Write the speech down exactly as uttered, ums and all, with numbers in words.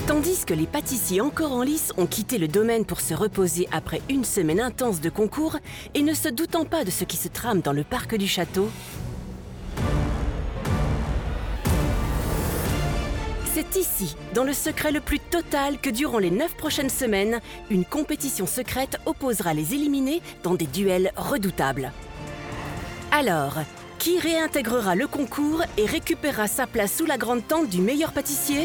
Tandis que les pâtissiers encore en lice ont quitté le domaine pour se reposer après une semaine intense de concours et ne se doutant pas de ce qui se trame dans le parc du château, c'est ici, dans le secret le plus total, que durant les neuf prochaines semaines, une compétition secrète opposera les éliminés dans des duels redoutables. Alors, qui réintégrera le concours et récupérera sa place sous la grande tente du meilleur pâtissier ?